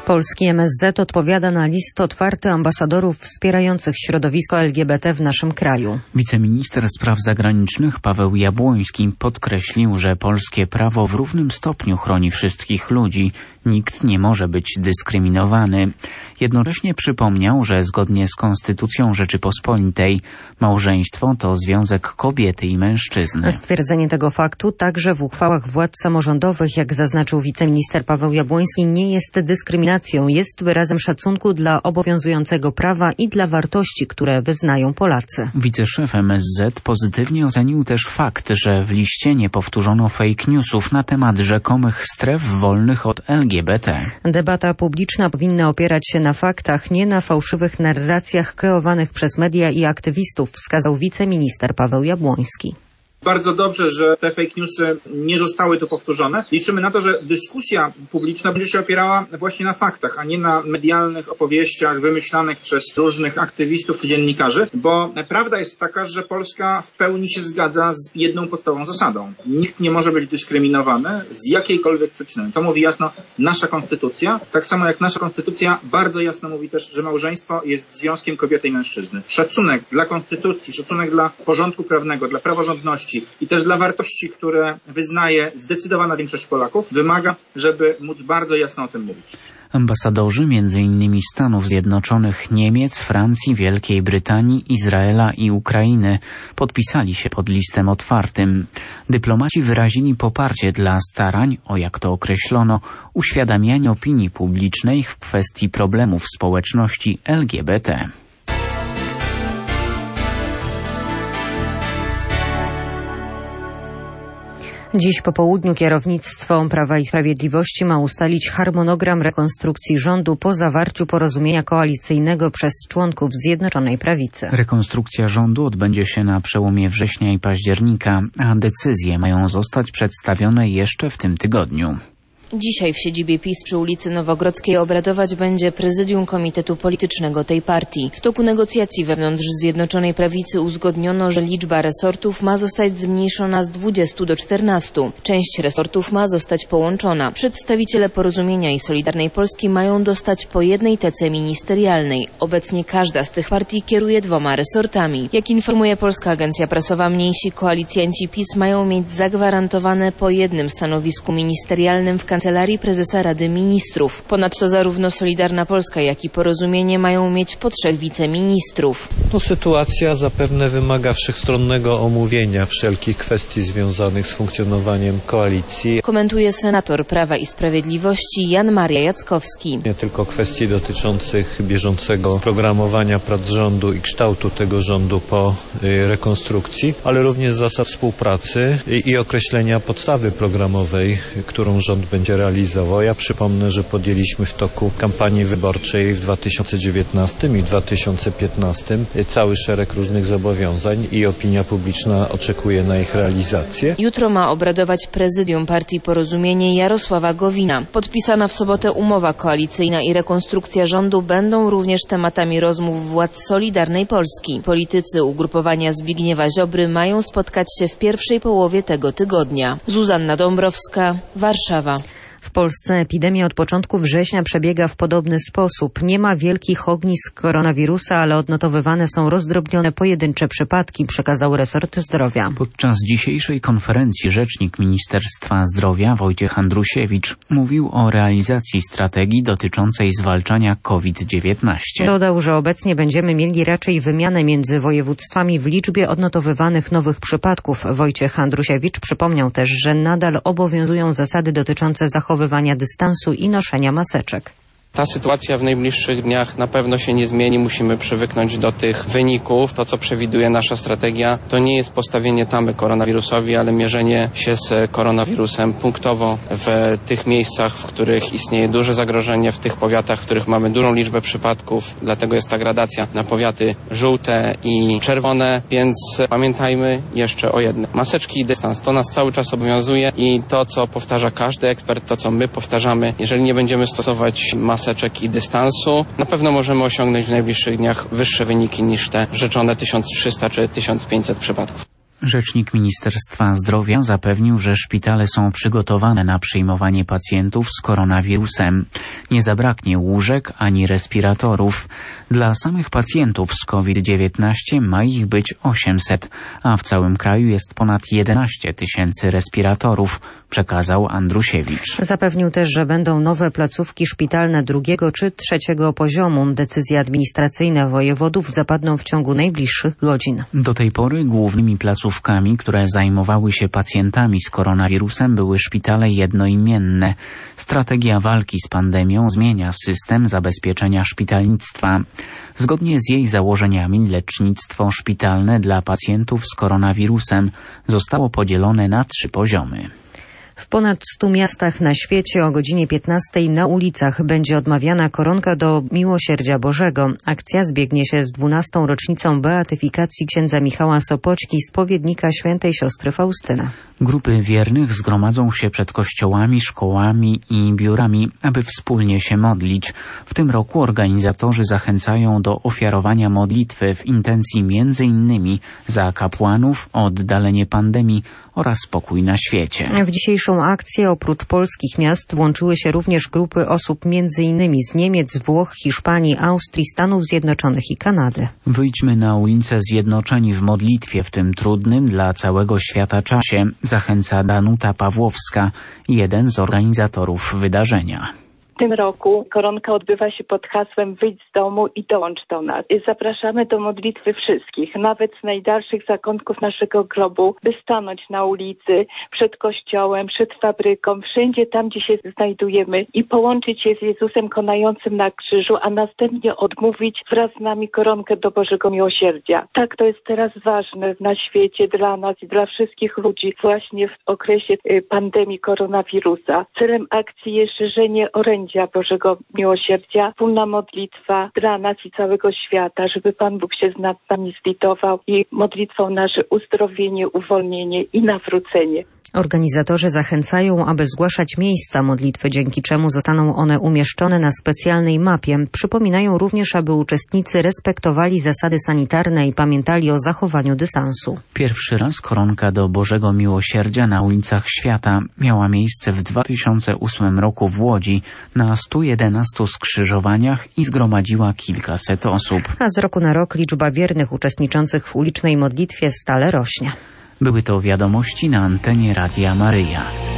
Polski MSZ odpowiada na list otwarty ambasadorów wspierających środowisko LGBT w naszym kraju. Wiceminister spraw zagranicznych Paweł Jabłoński podkreślił, że polskie prawo w równym stopniu chroni wszystkich ludzi. Nikt nie może być dyskryminowany. Jednocześnie przypomniał, że zgodnie z Konstytucją Rzeczypospolitej małżeństwo to związek kobiety i mężczyzny. Stwierdzenie tego faktu także w uchwałach władz samorządowych, jak zaznaczył wiceminister Paweł Jabłoński, nie jest dyskryminacją, jest wyrazem szacunku dla obowiązującego prawa i dla wartości, które wyznają Polacy. Wiceszef MSZ pozytywnie ocenił też fakt, że w liście nie powtórzono fake newsów na temat rzekomych stref wolnych od LGBT. Debata publiczna powinna opierać się na faktach, nie na fałszywych narracjach kreowanych przez media i aktywistów, wskazał wiceminister Paweł Jabłoński. Bardzo dobrze, że te fake newsy nie zostały tu powtórzone. Liczymy na to, że dyskusja publiczna będzie się opierała właśnie na faktach, a nie na medialnych opowieściach wymyślanych przez różnych aktywistów czy dziennikarzy, bo prawda jest taka, że Polska w pełni się zgadza z jedną podstawową zasadą. Nikt nie może być dyskryminowany z jakiejkolwiek przyczyny. To mówi jasno nasza konstytucja, tak samo jak nasza konstytucja bardzo jasno mówi też, że małżeństwo jest związkiem kobiety i mężczyzny. Szacunek dla konstytucji, szacunek dla porządku prawnego, dla praworządności i też dla wartości, które wyznaje zdecydowana większość Polaków, wymaga, żeby móc bardzo jasno o tym mówić. Ambasadorzy m.in. Stanów Zjednoczonych, Niemiec, Francji, Wielkiej Brytanii, Izraela i Ukrainy podpisali się pod listem otwartym. Dyplomaci wyrazili poparcie dla starań o, jak to określono, uświadamianie opinii publicznej w kwestii problemów społeczności LGBT. Dziś po południu kierownictwo Prawa i Sprawiedliwości ma ustalić harmonogram rekonstrukcji rządu po zawarciu porozumienia koalicyjnego przez członków Zjednoczonej Prawicy. Rekonstrukcja rządu odbędzie się na przełomie września i października, a decyzje mają zostać przedstawione jeszcze w tym tygodniu. Dzisiaj w siedzibie PiS przy ulicy Nowogrodzkiej obradować będzie prezydium komitetu politycznego tej partii. W toku negocjacji wewnątrz Zjednoczonej Prawicy uzgodniono, że liczba resortów ma zostać zmniejszona z 20 do 14. Część resortów ma zostać połączona. Przedstawiciele Porozumienia i Solidarnej Polski mają dostać po jednej tece ministerialnej. Obecnie każda z tych partii kieruje 2 resortami. Jak informuje Polska Agencja Prasowa, mniejsi koalicjanci PiS mają mieć zagwarantowane po jednym stanowisku ministerialnym w Kancelarii Prezesa Rady Ministrów. Ponadto zarówno Solidarna Polska, jak i Porozumienie mają mieć po 3 wiceministrów. Sytuacja zapewne wymaga wszechstronnego omówienia wszelkich kwestii związanych z funkcjonowaniem koalicji. Komentuje senator Prawa i Sprawiedliwości Jan Maria Jackowski. Nie tylko kwestii dotyczących bieżącego programowania prac rządu i kształtu tego rządu po rekonstrukcji, ale również zasad współpracy i określenia podstawy programowej, którą rząd będzie realizował. Ja przypomnę, że podjęliśmy w toku kampanii wyborczej w 2019 i 2015 cały szereg różnych zobowiązań i opinia publiczna oczekuje na ich realizację. Jutro ma obradować prezydium partii Porozumienie Jarosława Gowina. Podpisana w sobotę umowa koalicyjna i rekonstrukcja rządu będą również tematami rozmów władz Solidarnej Polski. Politycy ugrupowania Zbigniewa Ziobry mają spotkać się w pierwszej połowie tego tygodnia. Zuzanna Dąbrowska, Warszawa. W Polsce epidemia od początku września przebiega w podobny sposób. Nie ma wielkich ognisk koronawirusa, ale odnotowywane są rozdrobnione pojedyncze przypadki, przekazał resort zdrowia. Podczas dzisiejszej konferencji rzecznik Ministerstwa Zdrowia Wojciech Andrusiewicz mówił o realizacji strategii dotyczącej zwalczania COVID-19. Dodał, że obecnie będziemy mieli raczej wymianę między województwami w liczbie odnotowywanych nowych przypadków. Wojciech Andrusiewicz przypomniał też, że nadal obowiązują zasady dotyczące zachowania dystansu i noszenia maseczek. Ta sytuacja w najbliższych dniach na pewno się nie zmieni. Musimy przywyknąć do tych wyników. To, co przewiduje nasza strategia, to nie jest postawienie tamy koronawirusowi, ale mierzenie się z koronawirusem punktowo w tych miejscach, w których istnieje duże zagrożenie, w tych powiatach, w których mamy dużą liczbę przypadków. Dlatego jest ta gradacja na powiaty żółte i czerwone, więc pamiętajmy jeszcze o jednym. Maseczki i dystans, to nas cały czas obowiązuje i to, co powtarza każdy ekspert, to, co my powtarzamy, jeżeli nie będziemy stosować maseczek i dystansu, na pewno możemy osiągnąć w najbliższych dniach wyższe wyniki niż te rzeczone 1300 czy 1500 przypadków. Rzecznik Ministerstwa Zdrowia zapewnił, że szpitale są przygotowane na przyjmowanie pacjentów z koronawirusem. Nie zabraknie łóżek ani respiratorów. Dla samych pacjentów z COVID-19 ma ich być 800, a w całym kraju jest ponad 11 000 respiratorów, przekazał Andrusiewicz. Zapewnił też, że będą nowe placówki szpitalne drugiego czy trzeciego poziomu. Decyzje administracyjne wojewodów zapadną w ciągu najbliższych godzin. Do tej pory głównymi placówkami, które zajmowały się pacjentami z koronawirusem, były szpitale jednoimienne. Strategia walki z pandemią zmienia system zabezpieczenia szpitalnictwa. Zgodnie z jej założeniami lecznictwo szpitalne dla pacjentów z koronawirusem zostało podzielone na 3 poziomy. W ponad 100 miastach na świecie o godzinie 15 na ulicach będzie odmawiana koronka do Miłosierdzia Bożego. Akcja zbiegnie się z 12. rocznicą beatyfikacji księdza Michała Sopoćki, spowiednika świętej siostry Faustyny. Grupy wiernych zgromadzą się przed kościołami, szkołami i biurami, aby wspólnie się modlić. W tym roku organizatorzy zachęcają do ofiarowania modlitwy w intencji m.in. za kapłanów, o oddalenie pandemii oraz pokój na świecie. W dzisiejszą akcję oprócz polskich miast włączyły się również grupy osób m.in. z Niemiec, Włoch, Hiszpanii, Austrii, Stanów Zjednoczonych i Kanady. Wyjdźmy na ulicę zjednoczeni w modlitwie w tym trudnym dla całego świata czasie, zachęca Danuta Pawłowska, jeden z organizatorów wydarzenia. W tym roku koronka odbywa się pod hasłem Wyjdź z domu i dołącz do nas. Zapraszamy do modlitwy wszystkich, nawet z najdalszych zakątków naszego globu, by stanąć na ulicy, przed kościołem, przed fabryką, wszędzie tam, gdzie się znajdujemy i połączyć się z Jezusem konającym na krzyżu, a następnie odmówić wraz z nami koronkę do Bożego Miłosierdzia. Tak, to jest teraz ważne na świecie dla nas i dla wszystkich ludzi właśnie w okresie pandemii koronawirusa. Celem akcji jest szerzenie orędzia Bożego Miłosierdzia, wspólna modlitwa dla nas i całego świata, żeby Pan Bóg się nad nami zlitował i modlitwą nasze uzdrowienie, uwolnienie i nawrócenie. Organizatorzy zachęcają, aby zgłaszać miejsca modlitwy, dzięki czemu zostaną one umieszczone na specjalnej mapie. Przypominają również, aby uczestnicy respektowali zasady sanitarne i pamiętali o zachowaniu dystansu. Pierwszy raz koronka do Bożego Miłosierdzia na ulicach świata miała miejsce w 2008 roku w Łodzi na 111 skrzyżowaniach i zgromadziła kilkaset osób. A z roku na rok liczba wiernych uczestniczących w ulicznej modlitwie stale rośnie. Były to wiadomości na antenie Radia Maryja.